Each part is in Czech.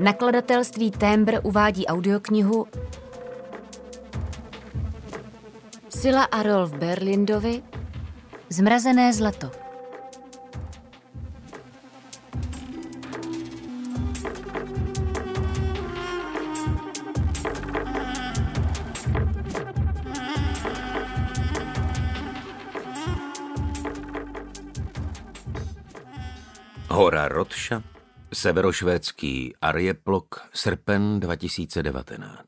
Nakladatelství Témbr uvádí audioknihu Sila a Rolf Berlindovi Zmrazené zlato. Hora Rotša, severošvédský Arjeplog, srpen 2019.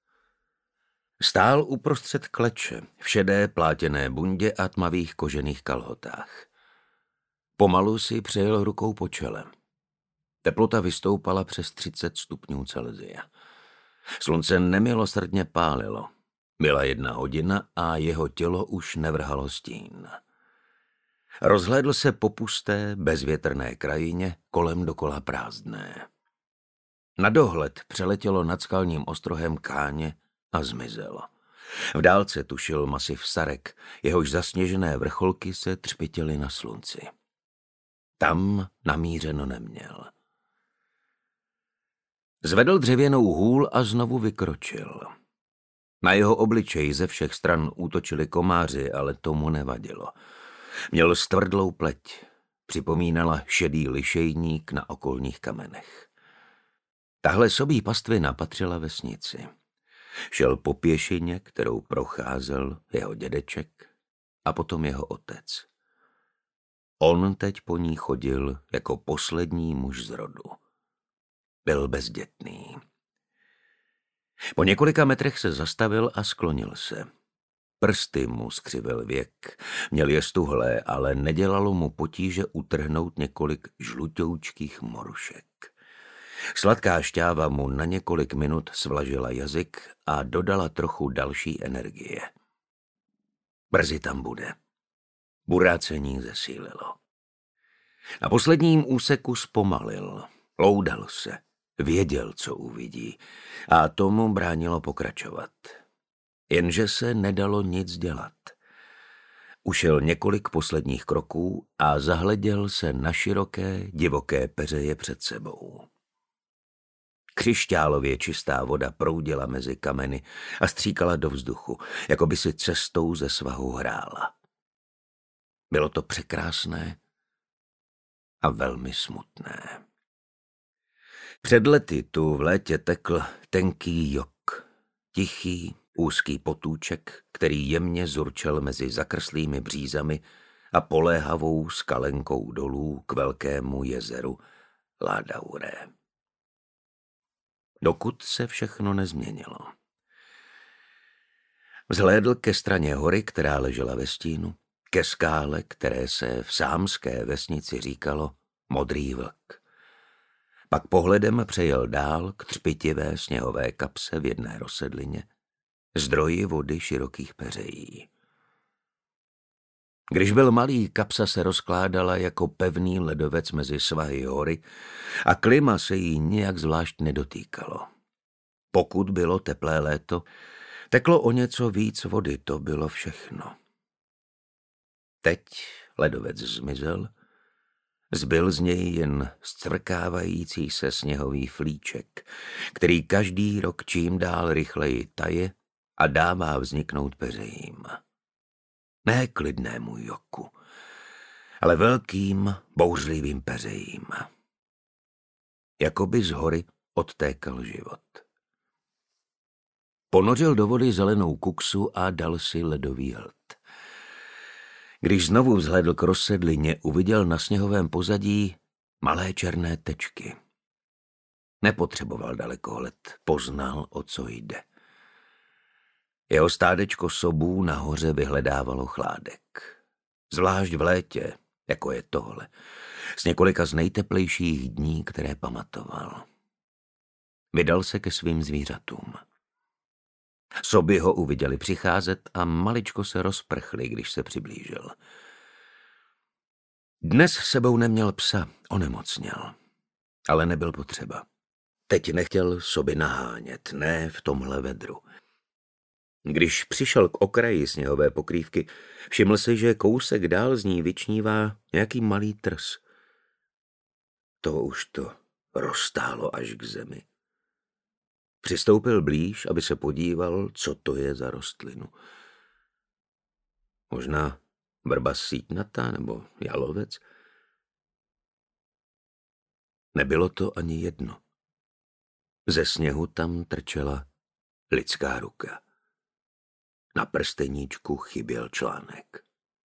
Stál uprostřed kleče, v šedé plátěné bundě a tmavých kožených kalhotách. Pomalu si přejel rukou po čele. Teplota vystoupala přes 30 stupňů Celsia. Slunce nemilosrdně pálilo. Byla 1 hodina a jeho tělo už nevrhalo stín. Rozhlédl se po pusté, bezvětrné krajině, kolem dokola prázdné. Na dohled přeletělo nad skalním ostrohem Káně a zmizelo. V dálce tušil masiv Sarek, jehož zasněžené vrcholky se třpytily na slunci. Tam namířeno neměl. Zvedl dřevěnou hůl a znovu vykročil. Na jeho obličej ze všech stran útočili komáři, ale tomu nevadilo. Měl stvrdlou pleť, připomínala šedý lišejník na okolních kamenech. Tahle sobí pastvina patřila vesnici. Šel po pěšině, kterou procházel jeho dědeček a potom jeho otec. On teď po ní chodil jako poslední muž z rodu. Byl bezdětný. Po několika metrech se zastavil a sklonil se. Prsty mu skřivil věk, měl je stuhlé, ale nedělalo mu potíže utrhnout několik žlutoučkých morušek. Sladká šťáva mu na několik minut svlažila jazyk a dodala trochu další energie. Brzy tam bude. Burácení zesílilo. Na posledním úseku zpomalil, loudal se, věděl, co uvidí, a tomu bránilo pokračovat. Jenže se nedalo nic dělat. Ušel několik posledních kroků a zahleděl se na široké, divoké peřeje před sebou. Křišťálově čistá voda proudila mezi kameny a stříkala do vzduchu, jako by si cestou ze svahu hrála. Bylo to překrásné a velmi smutné. Před lety tu v létě tekl tenký jok, tichý, úzký potůček, který jemně zurčel mezi zakrslými břízami a poléhavou skalenkou dolů k velkému jezeru Ládauré. Dokud se všechno nezměnilo. Vzhlédl ke straně hory, která ležela ve stínu, ke skále, které se v sámské vesnici říkalo Modrý vlk. Pak pohledem přejel dál k třpitivé sněhové kapse v jedné rozsedlině, zdroji vody širokých peřejí. Když byl malý, kapsa se rozkládala jako pevný ledovec mezi svahy hory a klima se jí nijak zvlášť nedotýkalo. Pokud bylo teplé léto, teklo o něco víc vody, to bylo všechno. Teď ledovec zmizel, zbyl z něj jen zcvrkávající se sněhový flíček, který každý rok čím dál rychleji taje a dává vzniknout peřejím. Ne klidnému joku, ale velkým, bouřlivým peřejím. Jakoby z hory odtékal život. Ponořil do vody zelenou kuksu a dal si ledový hlt. Když znovu vzhlédl k rozsedlině, uviděl na sněhovém pozadí malé černé tečky. Nepotřeboval dalekohled, poznal, o co jde. Jeho stádečko sobů nahoře vyhledávalo chládek. Zvlášť v létě, jako je tohle, z několika z nejteplejších dní, které pamatoval. Vydal se ke svým zvířatům. Soby ho uviděli přicházet a maličko se rozprchli, když se přiblížil. Dnes s sebou neměl psa, onemocněl, ale nebyl potřeba. Teď nechtěl soby nahánět, ne v tomhle vedru. Když přišel k okraji sněhové pokrývky, všiml si, že kousek dál z ní vyčnívá nějaký malý trs. To už to roztálo až k zemi. Přistoupil blíž, aby se podíval, co to je za rostlinu. Možná vrba sítnatá nebo jalovec? Nebylo to ani jedno. Ze sněhu tam trčela lidská ruka. Na prsteníčku chyběl článek.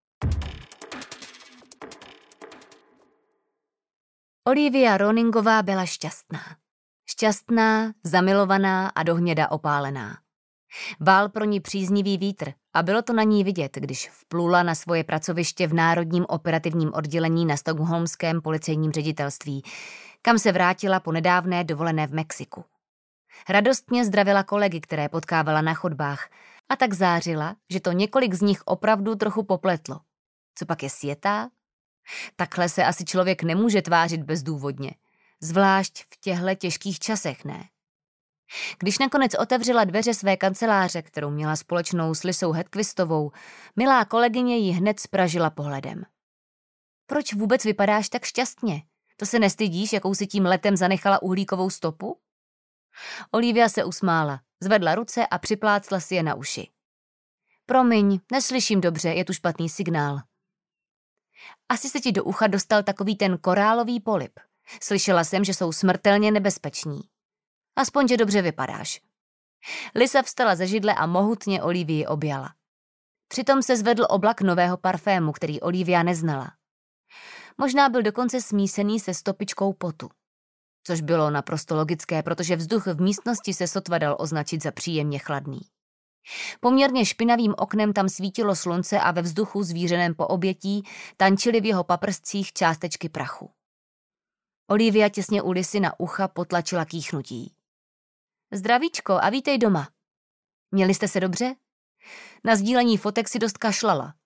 Olivia Roningová byla šťastná. Šťastná, zamilovaná a dohněda opálená. Vál pro ní příznivý vítr a bylo to na ní vidět, když vplula na svoje pracoviště v Národním operativním oddělení na Stockholmském policejním ředitelství, kam se vrátila po nedávné dovolené v Mexiku. Radostně zdravila kolegy, které potkávala na chodbách, a tak zářila, že to několik z nich opravdu trochu popletlo. Co pak je sjetá? Takhle se asi člověk nemůže tvářit bezdůvodně. Zvlášť v těchto těžkých časech, ne? Když nakonec otevřela dveře své kanceláře, kterou měla společnou s Lisou Hedqvistovou, milá kolegyně ji hned spražila pohledem. Proč vůbec vypadáš tak šťastně? To se nestydíš, jakou si tím letem zanechala uhlíkovou stopu? Olivia se usmála, zvedla ruce a připlácla si je na uši. Promiň, neslyším dobře, je tu špatný signál. Asi se ti do ucha dostal takový ten korálový polip. Slyšela jsem, že jsou smrtelně nebezpeční. Aspoň, že dobře vypadáš. Lisa vstala ze židle a mohutně Olivii objala. Přitom se zvedl oblak nového parfému, který Olivia neznala. Možná byl dokonce smísený se stopičkou potu. Což bylo naprosto logické, protože vzduch v místnosti se sotva dal označit za příjemně chladný. Poměrně špinavým oknem tam svítilo slunce a ve vzduchu zvířeném po obětí tančily v jeho paprscích částečky prachu. Olivia těsně u Lisy na ucha potlačila kýchnutí. Zdravíčko a vítej doma. Měli jste se dobře? Na sdílení fotek si dost kašlala.